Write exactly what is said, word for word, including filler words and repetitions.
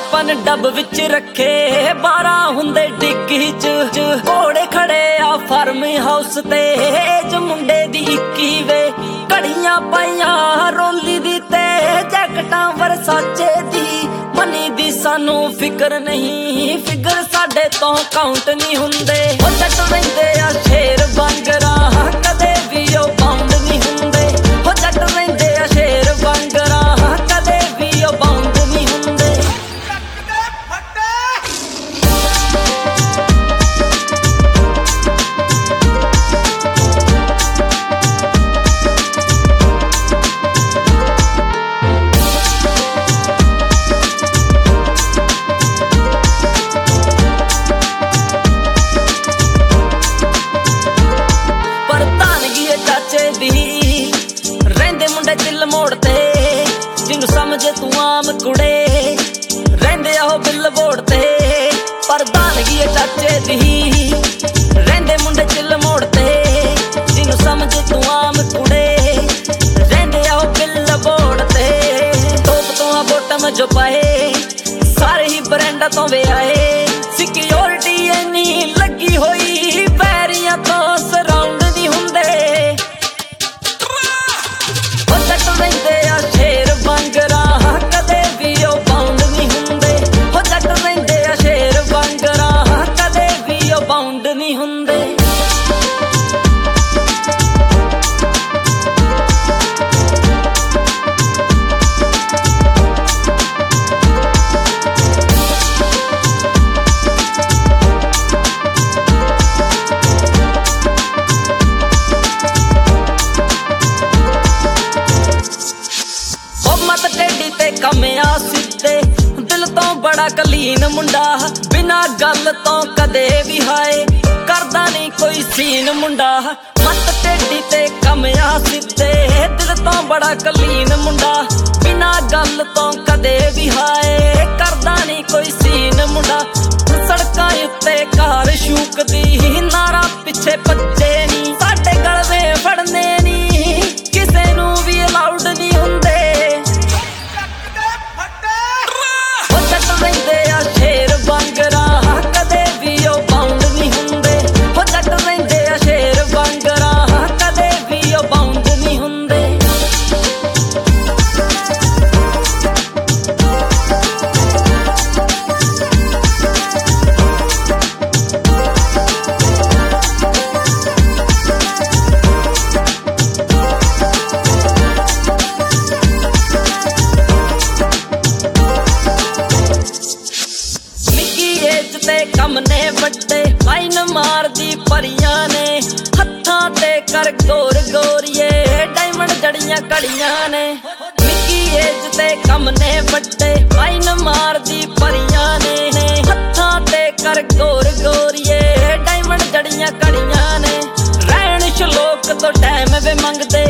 ਆਪਾਂ ਨੇ ਡੱਬ ਵਿੱਚ ਰੱਖੇ ਬਾਰਾਂ ਹੁੰਦੇ ਡਿੱਗੀ ਚ ਘੋੜੇ ਖੜੇ ਆ ਫਾਰਮ ਹਾਊਸ ਤੇ ਏਜ ਮੁੰਡੇ ਦੀ ਇੱਕੀ ਵੇ ਘੜੀਆਂ ਪਾਈਆਂ ਰੋਲੀ ਦੀ ਤੇ ਜੈਕਟਾਂ ਵਰਸਾਚੇ ਦੀ ਮਨੀ ਦੀ ਸਾਨੂੰ ਫਿਕਰ ਨਹੀਂ ਫਿਗਰ ਸਾਡੇ ਤੋਂ ਕਾਊਂਟ ਨਹੀਂ ਹੁੰਦੇ ਉਹ ਜੱਟ ਰਹਿੰਦੇ ਆ ਸ਼ੇਰ ਵਾਂਗਰਾਂ ਕਦੇ ਵੀ ਉਹ ਬਾਉਂਡ ਨਹੀਂ ਹੁੰਦੇ ਉਹ ਜੱਟ ਰਹਿੰਦੇ ਆ ਸ਼ੇਰ ਵਾਂਗਰਾਂ ਕਦੇ ਵੀ ਉਹ ਬਾਉਂਡ ਨਹੀਂ ਹੁੰਦੇ ਰਹਿੰਦੇ ਮੁੰਡੇ ਦਿਲ ਮੋੜ ਤੇ ਜਿਹਨੂੰ ਸਮਝੇ ਤੂੰ ਆਮ ਕੁੜੇ ਰਹਿੰਦੇ ਆ ਉਹ ਬਿੱਲ ਬੋੜ ਤੇ ਪ੍ਰਧਾਨਗੀ ਚਾਚੇ ਦੀ ਰਹਿੰਦੇ ਮੁੰਡੇ ਦਿਲ ਮੋੜ ਤੇ ਜਿਹਨੂੰ ਸਮਝੇ ਤੂੰ ਆਮ ਕੁੜੇ ਰਹਿੰਦੇ ਆ ਉਹ ਬਿੱਲ ਬੋੜ ਤੇ ਟੋਪ ਤੋਂ ਆ ਬੋਟਮ ਜੋ ਪਾਏ ਸਾਰੇ ਹੀ ਬ੍ਰਾਂਡਾਂ ਤੋਂ ਵੇ ਆਏ ਸਿਕਿਉਰਿਟੀ ਇੰਨੀ ਲੱਗੀ ਹੋਈ ਪੈਰੀਆਂ ਤੋਂ ਸਰਾਉਂਡ ਨਹੀਂ ਹੁੰਦੇ ਰਹਿੰਦੇ ਆ ਸ਼ੇਰ ਵਾਂਗਰਾਂ ਕਦੇ ਵੀ ਉਹ ਬਾਉਂਡ ਨਹੀਂ ਹੁੰਦੇ ਉਹ ਜੱਟ ਰਹਿੰਦੇ ਆ ਸ਼ੇਰ ਵਾਂਗਰਾਂ ਕਦੇ ਵੀ ਉਹ ਬਾਉਂਡ ਨਹੀਂ ਹੁੰਦੇ ਕਮਿਆ ਸਿੱਧੇ ਦਿਲ ਤੋਂ ਬੜਾ ਕਲੀਨ ਮੁੰਡਾ ਬਿਨਾ ਗੱਲ ਤੋਂ ਕਦੇ ਵੀ ਹਾਏ ਕਰਦਾ ਨਹੀਂ ਕੋਈ ਸੀਨ ਮੁੰਡਾ ਮੱਤ ਟੇਢੀ ਤੇ ਕਮਿਆ ਸਿੱਧੇ ਦਿਲ ਤੋਂ ਬੜਾ ਕਲੀਨ ਮੁੰਡਾ ਬਿਨਾ ਗੱਲ ਤੋਂ ਕਦੇ ਵੀ ਹਾਏ ਕਰਦਾ ਨਹੀਂ ਕੋਈ ਸੀਨ ਮੁੰਡਾ ਸੜਕਾਂ ਉੱਤੇ ਕਾਰ ਸ਼ੂਕਦੀ ਨਾਰਾ ਪਿੱਛੇ ਭੱਜੇ ਨਹੀਂ ਸਾਡੇ ਗਲਵੇ ਫੜਨੇ ਨਹੀਂ ਕਿਸੇ ਨੂੰ ਵੀ ਅਲਾਉਡ ਨਹੀਂ ਹੁੰਦੇ ਰਹਿੰਦੇ ਆ ਸ਼ੇਰ ਵਾਂਗਰਾਂ ਕਦੇ ਵੀ ਉਹ ਬਾਉਂਡ ਨਹੀਂ ਹੁੰਦੇ ਉਹ ਜੱਟ ਰਹਿੰਦੇ ਆ ਸ਼ੇਰ ਵਾਂਗਰਾਂ ਕਦੇ ਵੀ ਉਹ ਬਾਉਂਡ ਨਹੀਂ ਹੁੰਦੇ ਕੰਮ ਨੇ ਵੱਡੇ ਲਾਈਨ ਮਾਰਦੀ ਪਰੀਆਂ ਨੇ ਹੱਥਾਂ ਤੇ ਕਰ ਗੋਰ ਗੋਰੀਏ ਡਾਇਮੰਡ ਜੜੀਆਂ ਘੜੀਆਂ ਨੇ ਨਿੱਕੀ ਏਜ ਤੇ ਕੰਮ ਨੇ ਵੱਡੇ ਲਾਈਨ ਮਾਰਦੀ ਪਰੀਆਂ ਨੇ ਹੱਥਾਂ ਤੇ ਕਰ ਗੋਰ ਗੋਰੀਏ ਡਾਇਮੰਡ ਜੜੀਆਂ ਘੜੀਆਂ ਨੇ ਰਹਿਣ ਸ਼ਲੋਕ ਤੋਂ ਟਾਈਮ ਵੇ ਮੰਗਦੇ